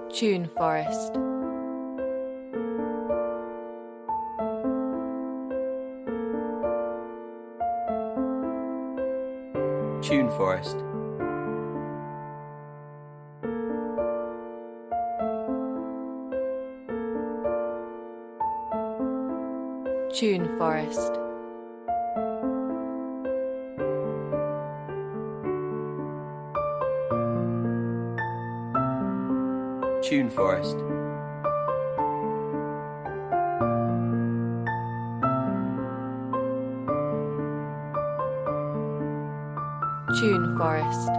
Tune Forest. Tune Forest. Tune Forest. Tune Forest. Tune Forest.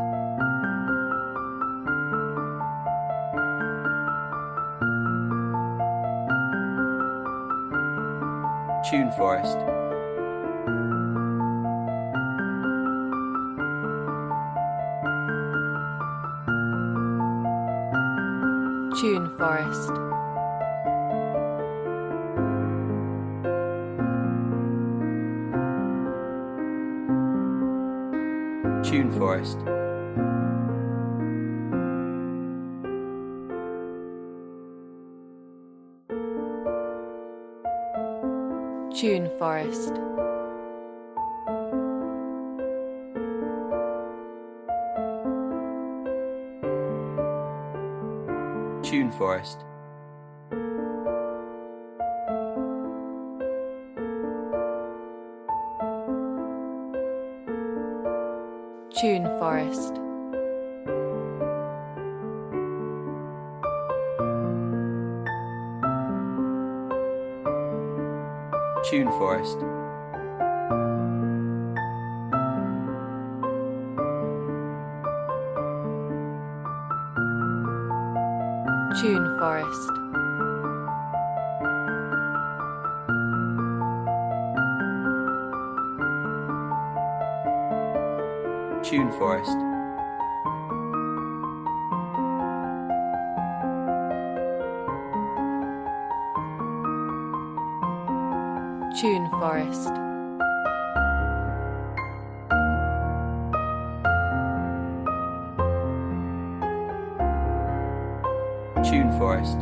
Tune Forest. Tune Forest. Tune Forest. Tune Forest. Tune Forest. Tune Forest. Tune Forest. Tune Forest. Tune Forest. Tune Forest. Tune Forest.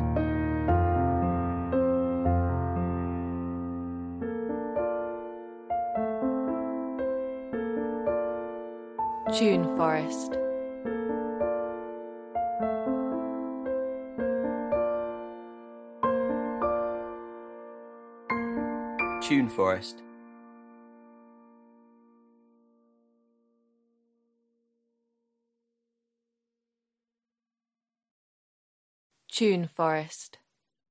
Tune Forest. Tune Forest. Tune Forest.